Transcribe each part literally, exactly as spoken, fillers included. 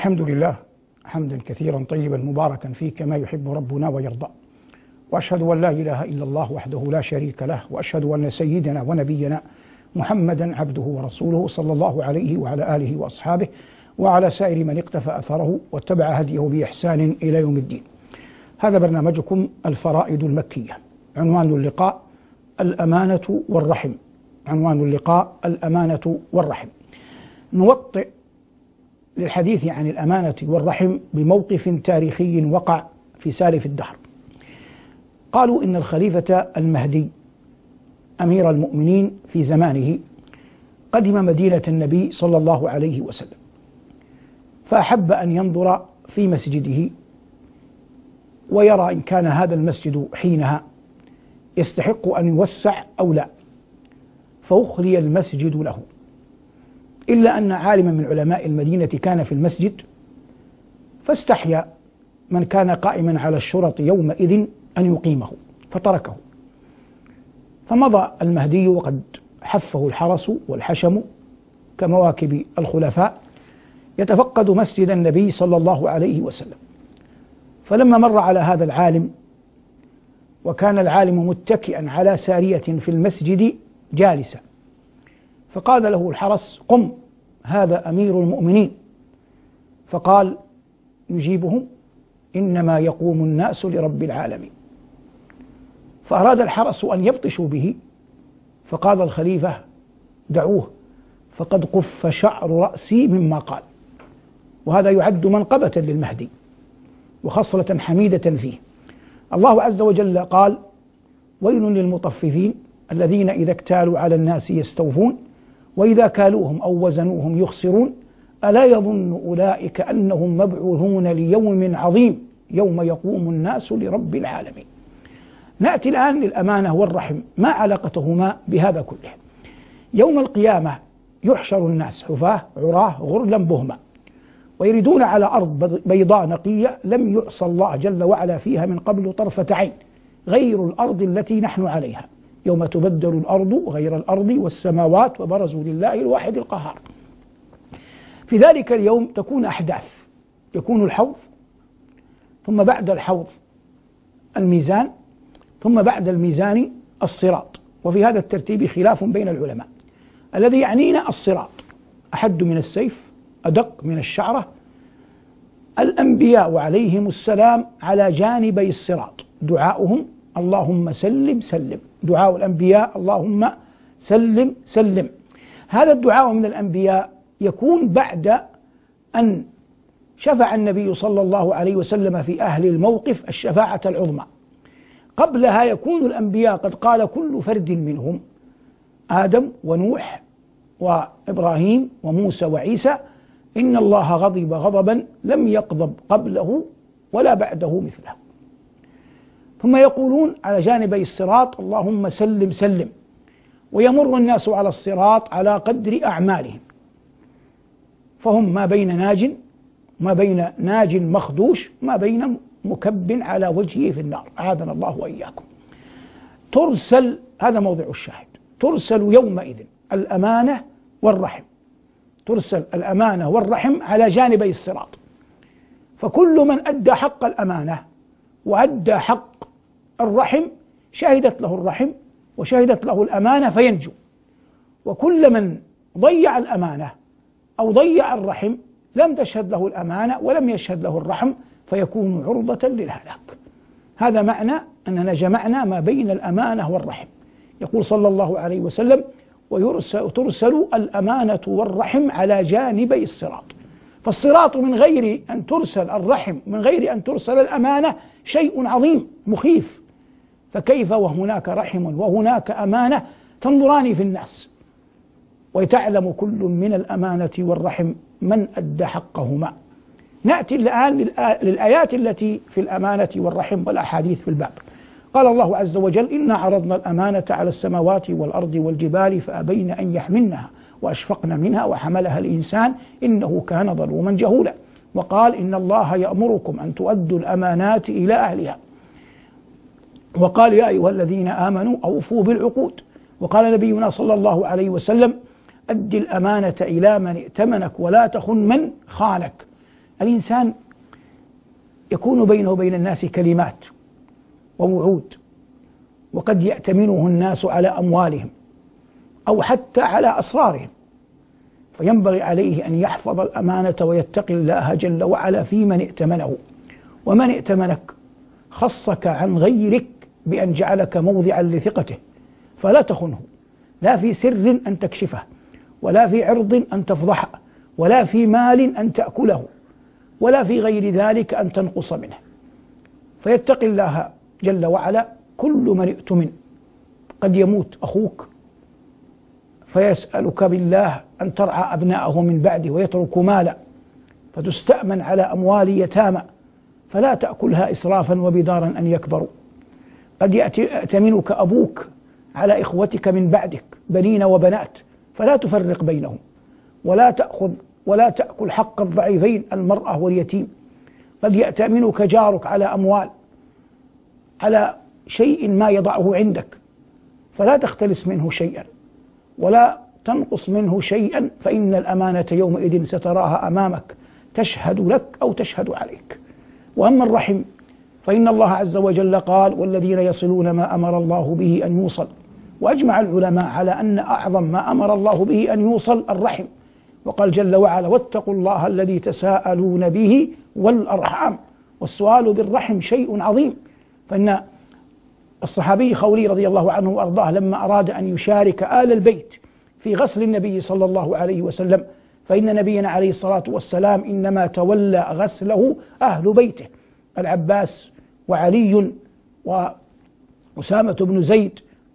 الحمد لله حمدا كثيرا طيبا مباركا فيه كما يحب ربنا ويرضى، وأشهد أن لا إله إلا الله وحده لا شريك له، وأشهد أن سيدنا ونبينا محمدا عبده ورسوله صلى الله عليه وعلى آله وأصحابه وعلى سائر من اقتفى أثره واتبع هديه بإحسان إلى يوم الدين. هذا برنامجكم الفرائض المكية. عنوان اللقاء الأمانة والرحم. عنوان اللقاء الأمانة والرحم. نوطئ للحديث عن الأمانة والرحم بموقف تاريخي وقع في سالف الدهر. قالوا إن الخليفة المهدي أمير المؤمنين في زمانه قدم مدينة النبي صلى الله عليه وسلم، فأحب أن ينظر في مسجده ويرى إن كان هذا المسجد حينها يستحق أن يوسع أو لا، فأخلي المسجد له، إلا أن عالما من علماء المدينة كان في المسجد فاستحيا من كان قائما على الشرط يومئذ أن يقيمه فتركه، فمضى المهدي وقد حفه الحرس والحشم كمواكب الخلفاء يتفقد مسجد النبي صلى الله عليه وسلم. فلما مر على هذا العالم وكان العالم متكئا على سارية في المسجد جالسا، فقال له الحرس: قم، هذا أمير المؤمنين. فقال يجيبهم: إنما يقوم الناس لرب العالمين. فأراد الحرس أن يبطشوا به، فقال الخليفة: دعوه فقد قف شعر رأسي مما قال. وهذا يعد منقبة للمهدي وخصلة حميدة فيه. الله عز وجل قال: ويل للمطففين الذين إذا اكتالوا على الناس يستوفون وإذا كالوهم أو وزنوهم يخسرون ألا يظن أولئك أنهم مبعوثون ليوم عظيم يوم يقوم الناس لرب العالمين. نأتي الآن للأمانة والرحم، ما علاقتهما بهذا كله؟ يوم القيامة يحشر الناس حفاة عراه غرلا بهما، ويردون على أرض بيضاء نقية لم يعصى الله جل وعلا فيها من قبل طرفة عين، غير الأرض التي نحن عليها، يوم تبدل الأرض غير الأرض والسماوات وبرزوا لله الواحد القهار. في ذلك اليوم تكون أحداث، يكون الحوض، ثم بعد الحوض الميزان، ثم بعد الميزان الصراط. وفي هذا الترتيب خلاف بين العلماء. الذي يعنينا الصراط، أحد من السيف، أدق من الشعرة. الأنبياء عليهم السلام على جانبي الصراط دعاؤهم اللهم سلم سلم، دعاء الأنبياء اللهم سلم سلم. هذا الدعاء من الأنبياء يكون بعد أن شفع النبي صلى الله عليه وسلم في أهل الموقف الشفاعة العظمى. قبلها يكون الأنبياء قد قال كل فرد منهم، آدم ونوح وإبراهيم وموسى وعيسى: إن الله غضب غضبا لم يغضب قبله ولا بعده مثله. ثم يقولون على جانبي الصراط اللهم سلم سلم، ويمر الناس على الصراط على قدر أعمالهم، فهم ما بين ناج ما بين ناج مخدوش ما بين مكب على وجهه في النار، أعاذنا الله وإياكم. ترسل، هذا موضع الشاهد، ترسل يومئذ الأمانة والرحم، ترسل الأمانة والرحم على جانبي الصراط، فكل من أدى حق الأمانة وأدى حق الرحم شهدت له الرحم وشهدت له الأمانة فينجو، وكل من ضيع الأمانة أو ضيع الرحم لم تشهد له الأمانة ولم يشهد له الرحم فيكون عرضة للهلاك. هذا معنى أننا جمعنا ما بين الأمانة والرحم. يقول صلى الله عليه وسلم: وترسل الأمانة والرحم على جانبي الصراط. فالصراط من غير أن ترسل الرحم من غير أن ترسل الأمانة شيء عظيم مخيف، فكيف وهناك رحم وهناك أمانة تنظران في الناس، ويتعلم كل من الأمانة والرحم من أدى حقهما. نأتي الآن للآيات التي في الأمانة والرحم والأحاديث في الباب. قال الله عز وجل: إنا عرضنا الأمانة على السماوات والأرض والجبال فأبين أن يحملنها وأشفقن منها وحملها الإنسان إنه كان ظلوما جهولا. وقال: إن الله يأمركم أن تؤدوا الأمانات إلى أهلها. وقال: يا أيها الذين آمنوا أوفوا بالعقود. وقال نبينا صلى الله عليه وسلم: أد الأمانة إلى من ائتمنك ولا تخن من خانك. الإنسان يكون بينه وبين الناس كلمات ووعود، وقد يأتمنه الناس على أموالهم أو حتى على أسرارهم، فينبغي عليه أن يحفظ الأمانة ويتقي الله جل وعلا في من ائتمنه. ومن ائتمنك خصك عن غيرك بأن جعلك موضعا لثقته، فلا تخنه، لا في سر أن تكشفه، ولا في عرض أن تفضحه، ولا في مال أن تأكله، ولا في غير ذلك أن تنقص منه. فيتقي الله جل وعلا كل من ائتمن. قد يموت أخوك فيسألك بالله أن ترعى أبناءه من بعده ويترك مالا، فتستأمن على أموال يتامى، فلا تأكلها إسرافا وبدارا أن يكبروا. قد يأتمنك أبوك على إخوتك من بعدك بنين وبنات، فلا تفرق بينهم، ولا تأخذ ولا تأكل حق الضعيفين المرأة واليتيم. قد يأتمنك جارك على أموال، على شيء ما يضعه عندك، فلا تختلس منه شيئا ولا تنقص منه شيئا، فإن الأمانة يومئذ ستراها أمامك تشهد لك أو تشهد عليك. وأما الرحم فإن الله عز وجل قال: والذين يصلون ما أمر الله به أن يوصل. وأجمع العلماء على أن أعظم ما أمر الله به أن يوصل الرحم، وقال جل وعلا: واتقوا الله الذي تساءلون به والأرحام. والسؤال بالرحم شيء عظيم، فإن الصحابي خولي رضي الله عنه وأرضاه لما أراد أن يشارك آل البيت في غسل النبي صلى الله عليه وسلم، فإن نبينا عليه الصلاة والسلام إنما تولى غسله أهل بيته: العباس وعلي وأسامة بن زيد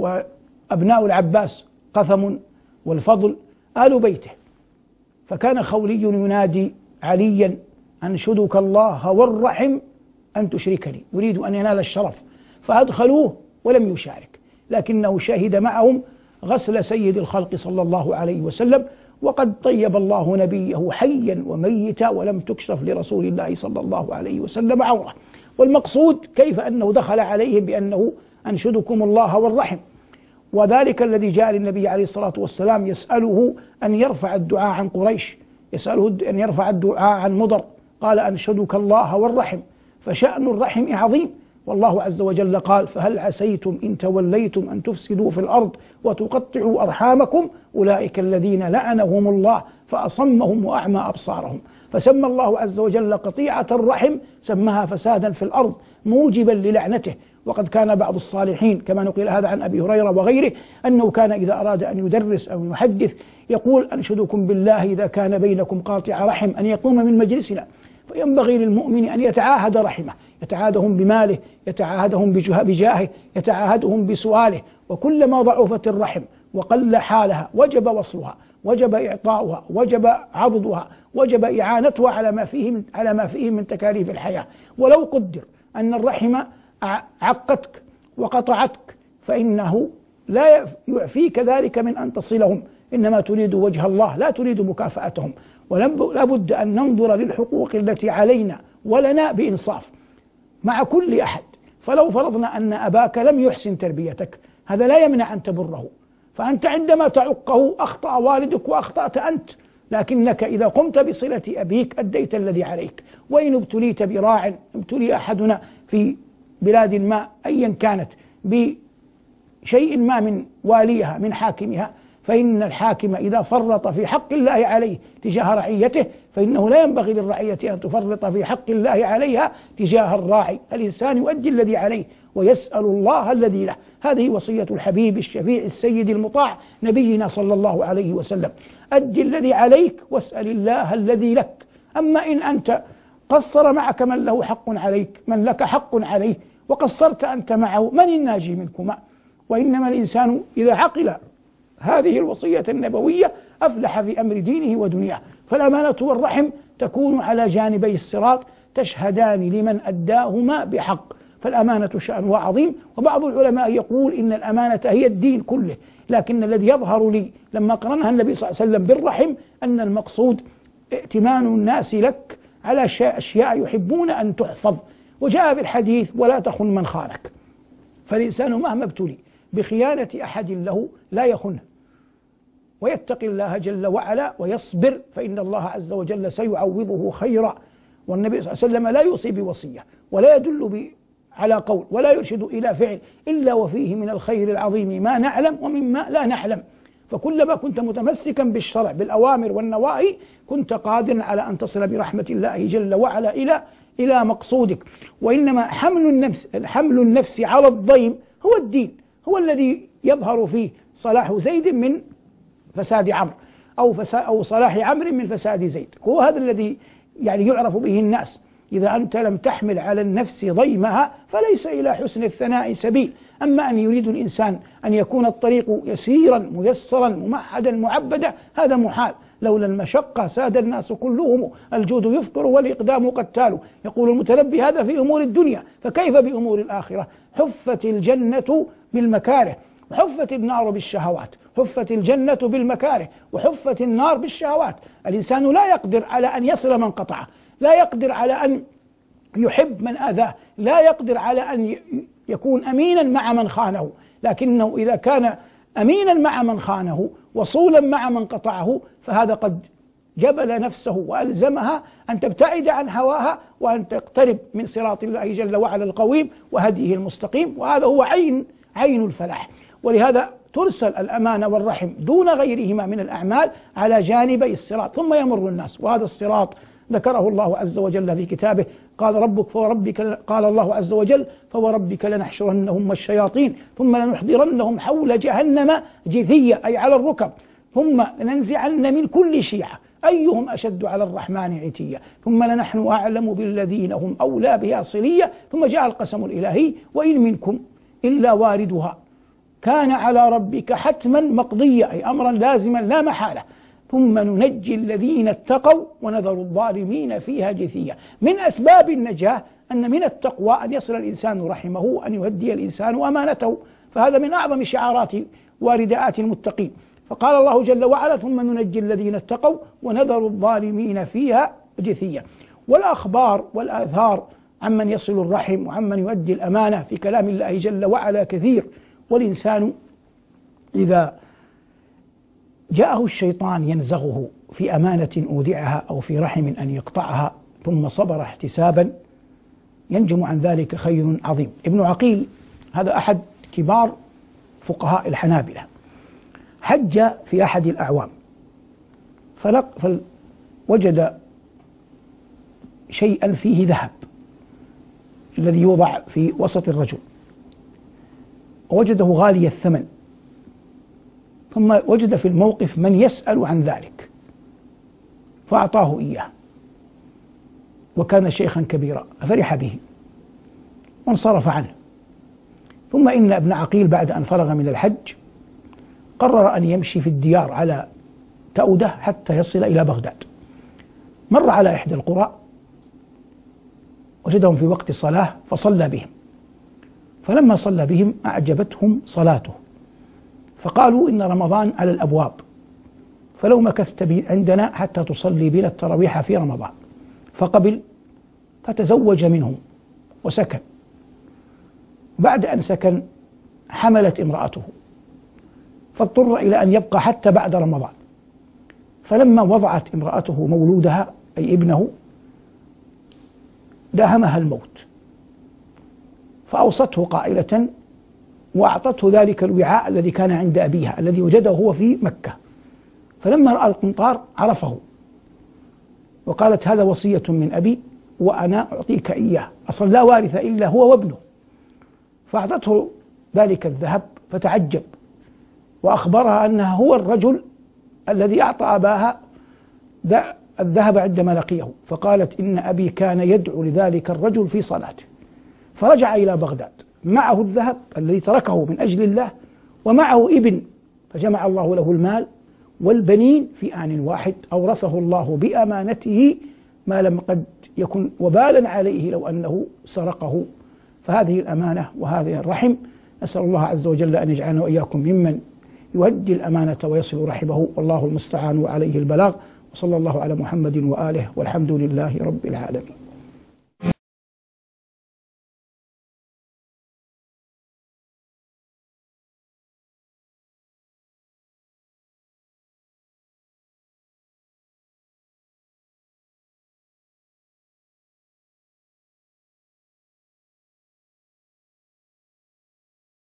وأبناء العباس قثم والفضل آل بيته. فكان خولي ينادي عليا: أنشدك الله والرحم أن تشركني، يريد أن ينال الشرف، فأدخلوه ولم يشارك، لكنه شهد معهم غسل سيد الخلق صلى الله عليه وسلم، وقد طيب الله نبيه حيا وميتا ولم تكشف لرسول الله صلى الله عليه وسلم عورة. والمقصود كيف أنه دخل عليهم بأنه أنشدكم الله والرحم، وذلك الذي جاء للنبي عليه الصلاة والسلام يسأله أن يرفع الدعاء عن قريش، يسأله أن يرفع الدعاء عن مضر، قال: أنشدك الله والرحم. فشأن الرحم عظيم، والله عز وجل قال: فهل عسيتم إن توليتم أن تفسدوا في الأرض وتقطعوا أرحامكم أولئك الذين لعنهم الله فأصمهم وأعمى أبصارهم. فسمى الله عز وجل قطيعة الرحم، سماها فسادا في الأرض موجبا للعنته. وقد كان بعض الصالحين كما نقل هذا عن أبي هريرة وغيره أنه كان إذا أراد أن يدرس أو يحدث يقول: أنشدكم بالله إذا كان بينكم قاطع رحم أن يقوم من مجلسنا. فينبغي للمؤمن أن يتعاهد رحمه، يتعاهدهم بماله، يتعاهدهم بجاهه، يتعاهدهم بسؤاله. وكلما ضعفت الرحم وقل حالها وجب وصلها، وجب إعطاؤها، وجب عضدها، وجب إعانتها على ما فيه من على ما فيه من تكاليف الحياة. ولو قدر أن الرحم عقتك وقطعتك فإنه لا يعفيك ذلك من أن تصلهم، إنما تريد وجه الله لا تريد مكافأتهم. ولا بد أن ننظر للحقوق التي علينا ولنا بإنصاف مع كل أحد. فلو فرضنا أن أباك لم يحسن تربيتك، هذا لا يمنع أن تبره، فأنت عندما تعقه أخطأ والدك وأخطأت أنت، لكنك إذا قمت بصلة أبيك أديت الذي عليك. وإن ابتليت براع، ابتلي أحدنا في بلاد ما أيا كانت بشيء ما من واليها من حاكمها، فإن الحاكم إذا فرط في حق الله عليه تجاه رعيته فإنه لا ينبغي للرعية أن تفرط في حق الله عليها تجاه الراعي. الإنسان يؤدي الذي عليه ويسأل الله الذي له. هذه وصية الحبيب الشفيع السيد المطاع نبينا صلى الله عليه وسلم: أدي الذي عليك واسأل الله الذي لك. أما إن أنت قصر معك من له حق عليك، من لك حق عليه، وقصرت أنت معه، من الناجي منكما؟ وإنما الإنسان إذا عقل هذه الوصية النبوية أفلح في أمر دينه ودنياه. فالأمانة والرحم تكون على جانبي الصراط تشهدان لمن أداهما بحق. فالأمانة شأنها عظيم. وبعض العلماء يقول إن الأمانة هي الدين كله، لكن الذي يظهر لي لما قرنها النبي صلى الله عليه وسلم بالرحم أن المقصود ائتمان الناس لك على أشياء يحبون أن تحفظ. وجاء في الحديث: ولا تخن من خانك. فالإنسان مهما ابتلي بخيانة أحد له لا يخنه، ويتقي الله جل وعلا ويصبر، فإن الله عز وجل سيعوضه خيرا. والنبي صلى الله عليه وسلم لا يوصي بوصية ولا يدل على قول ولا يرشد إلى فعل إلا وفيه من الخير العظيم ما نعلم ومما لا نعلم. فكلما كنت متمسكا بالشرع بالأوامر والنواهي كنت قادرا على أن تصل برحمة الله جل وعلا إلى إلى مقصودك. وإنما حمل النفس حمل النفس على الضيم هو الدين، هو الذي يظهر فيه صلاح زيد من فساد عمرو أو فساد أو صلاح عمرو من فساد زيد، هو هذا الذي يعني يعرف به الناس. إذا أنت لم تحمل على النفس ضيمها فليس إلى حسن الثناء سبيل. أما أن يريد الإنسان أن يكون الطريق يسيرا ميسرا ممهدا معبدا هذا محال، لولا المشقة ساد الناس كلهم، الجود يفطر والإقدام قتال. يقول المتنبي هذا في أمور الدنيا، فكيف بأمور الآخرة؟ حفت الجنة بالمكاره وحفت النار بالشهوات، حفت الجنة بالمكاره وحفت النار بالشهوات. الإنسان لا يقدر على أن يصل من قطعه، لا يقدر على أن يحب من آذاه، لا يقدر على أن يكون أمينا مع من خانه، لكنه إذا كان أمينا مع من خانه وصولا مع من قطعه فهذا قد جبل نفسه وألزمها أن تبتعد عن هواها وأن تقترب من صراط الله جل وعلا القويم وهديه المستقيم، وهذا هو عين عين الفلاح. ولهذا ترسل الأمانة والرحم دون غيرهما من الأعمال على جانبي الصراط، ثم يمر الناس. وهذا الصراط ذكره الله عز وجل في كتابه، قال ربك فوربك قال الله عز وجل فوربك لنحشرنهم والشياطين ثم لنحضرنهم حول جهنم جثيا، أي على الركب، ثم لننزعن من كل شيعة أيهم أشد على الرحمن عتيا ثم لنحن أعلم بالذين هم أولى بها صليا، ثم جاء القسم الإلهي وإن منكم إلا واردها كان على ربك حتما مقضيا، أي أمرا لازما لا محالة، ثم ننجي الذين اتقوا ونذر الظالمين فيها جثيا. من أسباب النجاة أن من التقوى أن يصل الإنسان رحمه وأن يهدي الإنسان أمانته، فهذا من أعظم شعارات وارداءات المتقين. فقال الله جل وعلا ثم ننجي الذين اتقوا ونذر الظالمين فيها جثيا. والأخبار والآثار عمن يصل الرحم وعمن يؤدي الأمانة في كلام الله جل وعلا كثير. والإنسان إذا جاءه الشيطان ينزغه في أمانة أودعها أو في رحم أن يقطعها ثم صبر احتسابا ينجم عن ذلك خير عظيم. ابن عقيل هذا أحد كبار فقهاء الحنابلة، حج في أحد الأعوام فوجد شيئا فيه ذهب الذي يوضع في وسط الرجل، ووجده غالي الثمن، ثم وجد في الموقف من يسأل عن ذلك فأعطاه إياه، وكان شيخا كبيرا ففرح به وانصرف عنه. ثم إن ابن عقيل بعد أن فرغ من الحج قرر أن يمشي في الديار على تأودة حتى يصل إلى بغداد. مر على إحدى القرى وجدهم في وقت الصلاة فصلى بهم، فلما صلى بهم أعجبتهم صلاته فقالوا إن رمضان على الأبواب فلو مكثت عندنا حتى تصلي بنا التراويح في رمضان. فقبل فتزوج منهم وسكن. بعد أن سكن حملت امرأته فاضطر إلى أن يبقى حتى بعد رمضان. فلما وضعت امرأته مولودها أي ابنه داهمها الموت، فأوصته قائلة وأعطته ذلك الوعاء الذي كان عند أبيها الذي وجده هو في مكة. فلما رأى القنطار عرفه وقالت هذا وصية من أبي وأنا أعطيك إياه، أصلا لا وارث إلا هو وابنه. فأعطته ذلك الذهب فتعجب وأخبرها أنه هو الرجل الذي أعطى أباها الذهب عندما لقيه. فقالت إن أبي كان يدعو لذلك الرجل في صلاته. فرجع إلى بغداد معه الذهب الذي تركه من أجل الله ومعه ابن، فجمع الله له المال والبنين في آن واحد، أورثه الله بأمانته ما لم قد يكن وبالا عليه لو أنه سرقه. فهذه الأمانة وهذه الرحم نسأل الله عز وجل أن يجعلنا وإياكم ممن يؤدي الأمانة ويصل رحمه، والله المستعان وعليه البلاغ. وصلى الله على محمد وآله والحمد لله رب العالمين.